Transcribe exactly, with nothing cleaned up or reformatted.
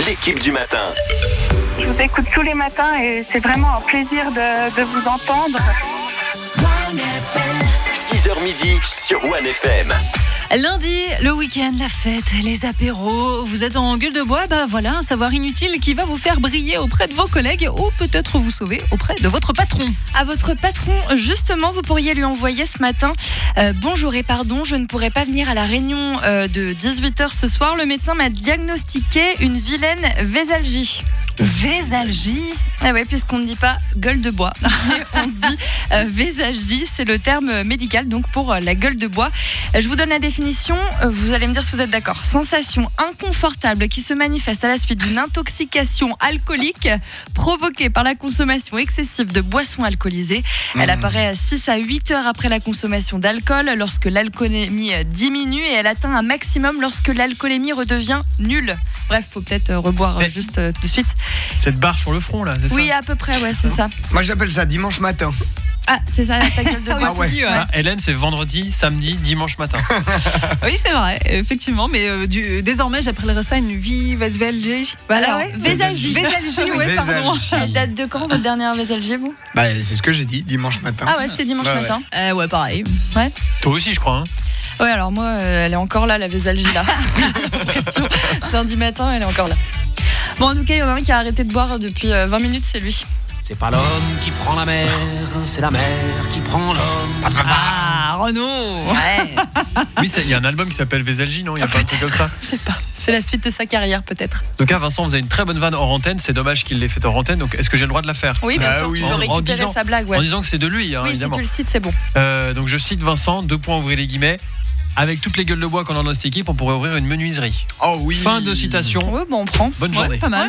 l'équipe du matin. Je vous écoute tous les matins et c'est vraiment un plaisir de, de vous entendre. six heures midi sur One F M. Lundi, le week-end, la fête, les apéros. Vous êtes en gueule de bois, bah voilà, un savoir inutile qui va vous faire briller auprès de vos collègues ou peut-être vous sauver auprès de votre patron. À votre patron, justement, vous pourriez lui envoyer ce matin euh, bonjour et pardon, je ne pourrai pas venir à la réunion euh, de dix-huit heures ce soir. Le médecin m'a diagnostiqué une vilaine vésalgie. Vésalgie. Ah ouais, puisqu'on ne dit pas gueule de bois, on dit euh, vésalgie, c'est le terme médical donc pour euh, la gueule de bois. Euh, je vous donne la définition, euh, vous allez me dire si vous êtes d'accord. Sensation inconfortable qui se manifeste à la suite d'une intoxication alcoolique provoquée par la consommation excessive de boissons alcoolisées. Elle apparaît à six à huit heures après la consommation d'alcool, lorsque l'alcoolémie diminue, et elle atteint un maximum lorsque l'alcoolémie redevient nulle. Bref, faut peut-être euh, reboire Mais- euh, juste euh, de suite. Cette barre sur le front, là, c'est ça? Oui, à peu près, ouais, c'est ça. Moi j'appelle ça dimanche matin. Ah, c'est ça, ta gueule de bois. Ah ouais. Si, ouais. Ah, Hélène, c'est vendredi, samedi, dimanche matin. Oui, c'est vrai, effectivement, mais euh, du, désormais j'appellerais ça une vie vésalgie. Voilà, Alors, vésalgie. Vésalgie, ouais, pardon. Vésalgie. Elle date de quand votre dernière vésalgie, vous? Bah c'est ce que j'ai dit, dimanche matin. Ah ouais, c'était dimanche Ouais, ouais. matin. Euh, ouais, pareil. Toi aussi, je crois. Hein. Ouais, alors moi, euh, elle est encore là, la vésalgie là. J'ai l'impression. Ce lundi matin, elle est encore là. Bon, en tout cas, il y en a un qui a arrêté de boire depuis euh, vingt minutes, c'est lui. C'est pas l'homme qui prend la mer, c'est la mer qui prend l'homme. Ah, Renaud. Ouais. Oui, c'est- il y a un album qui s'appelle Vésalgie, non? Il y a pas un truc comme ça? Je sais pas. C'est la suite de sa carrière, peut-être. Donc, ah, Vincent, vous avez une très bonne vanne hors antenne. C'est dommage qu'il l'ait faite hors antenne. Donc, est-ce que j'ai le droit de la faire? Oui, bien Bah sûr, oui. tu peux En- en récupérer disant- sa blague, ouais. En disant que c'est de lui, hein, Oui, si évidemment. tu le cites, c'est bon. Euh, donc, je cite Vincent, deux points, ouvrez les guillemets. Avec toutes les gueules de bois qu'on a dans cette équipe, on pourrait ouvrir une menuiserie. Oh oui. Fin de citation. Oui, bon, on prend. Bonne Ouais, journée. pas mal.